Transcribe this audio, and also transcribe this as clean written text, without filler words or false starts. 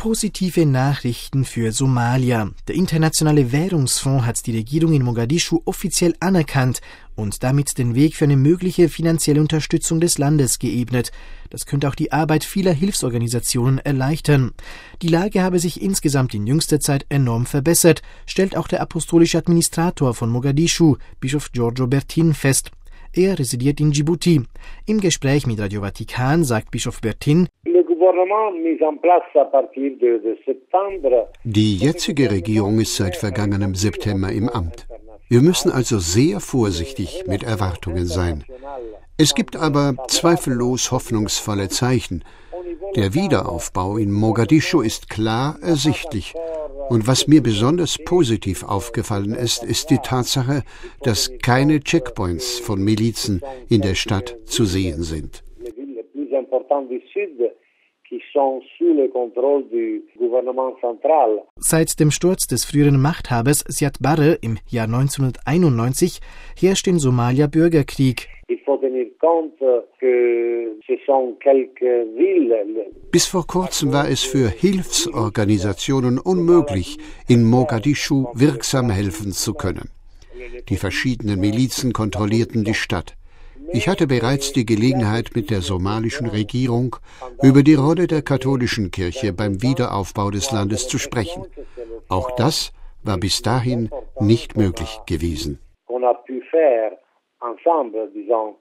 Positive Nachrichten für Somalia. Der Internationale Währungsfonds hat die Regierung in Mogadischu offiziell anerkannt und damit den Weg für eine mögliche finanzielle Unterstützung des Landes geebnet. Das könnte auch die Arbeit vieler Hilfsorganisationen erleichtern. Die Lage habe sich insgesamt in jüngster Zeit enorm verbessert, stellt auch der apostolische Administrator von Mogadischu, Bischof Giorgio Bertin, fest. Er residiert in Djibouti. Im Gespräch mit Radio Vatikan sagt Bischof Bertin: Die jetzige Regierung ist seit vergangenem September im Amt. Wir müssen also sehr vorsichtig mit Erwartungen sein. Es gibt aber zweifellos hoffnungsvolle Zeichen. Der Wiederaufbau in Mogadischu ist klar ersichtlich. Und was mir besonders positiv aufgefallen ist, ist die Tatsache, dass keine Checkpoints von Milizen in der Stadt zu sehen sind. Seit dem Sturz des früheren Machthabers Siad Barre im Jahr 1991 herrscht in Somalia Bürgerkrieg. Bis vor kurzem war es für Hilfsorganisationen unmöglich, in Mogadischu wirksam helfen zu können. Die verschiedenen Milizen kontrollierten die Stadt. Ich hatte bereits die Gelegenheit, mit der somalischen Regierung über die Rolle der katholischen Kirche beim Wiederaufbau des Landes zu sprechen. Auch das war bis dahin nicht möglich gewesen.